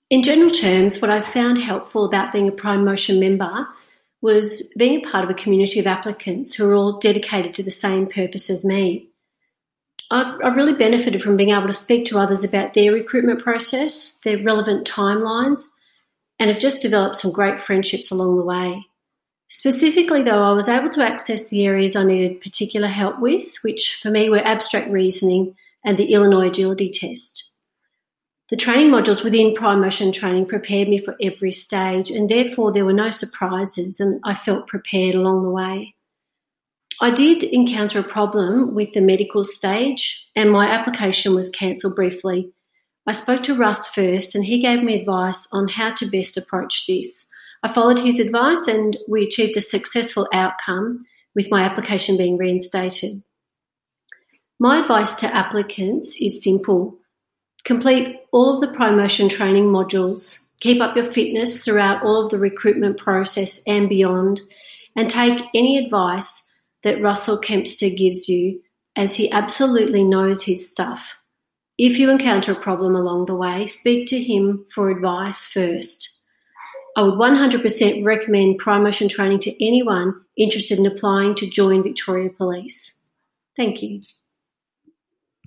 In general terms, what I found helpful about being a Prime Motion member was being a part of a community of applicants who are all dedicated to the same purpose as me. I've really benefited from being able to speak to others about their recruitment process, their relevant timelines, and have just developed some great friendships along the way. Specifically, though, I was able to access the areas I needed particular help with, which for me were abstract reasoning and the Illinois Agility Test. The training modules within Prime Motion training prepared me for every stage, and therefore there were no surprises, and I felt prepared along the way. I did encounter a problem with the medical stage, and my application was cancelled briefly. I spoke to Russ first, and he gave me advice on how to best approach this. I followed his advice, and we achieved a successful outcome with my application being reinstated. My advice to applicants is simple. Complete all of the Prime Motion training modules, keep up your fitness throughout all of the recruitment process and beyond, and take any advice that Russell Kempster gives you, as he absolutely knows his stuff. If you encounter a problem along the way, speak to him for advice first. I would 100% recommend Prime Motion training to anyone interested in applying to join Victoria Police. Thank you.